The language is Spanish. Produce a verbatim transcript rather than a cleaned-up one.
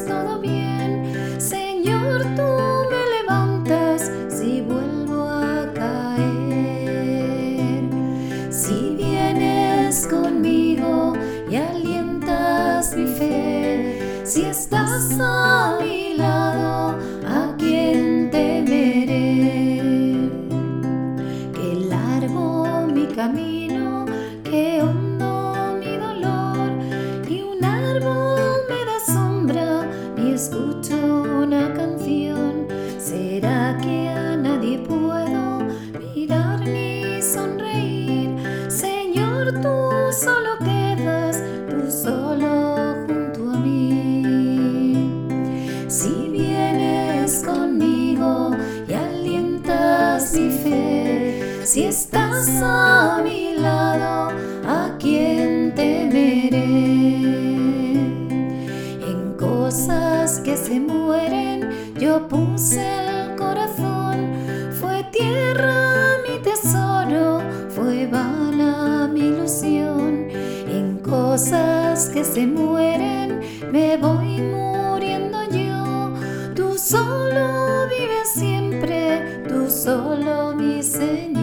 es todo bien. Señor, tú me levantas si vuelvo a caer. Si vienes conmigo y alientas mi fe, si estás a mi lado, ¿a quién temeré? Que largo mi camino, que hondo mi dolor, y un árbol me da sombra y escucho una canción. ¿Será que a nadie puedo mirar ni sonreír? Señor, tú solo quedas, tú solo junto a mí. Si vienes conmigo y alientas mi fe, si estás a mi lado, ¿a quién temeré? En cosas que se mueren yo puse el corazón. Fue tierra mi tesoro, fue vana mi ilusión. En cosas que se mueren me voy muriendo yo. Tú solo vives siempre, tú solo mi Señor.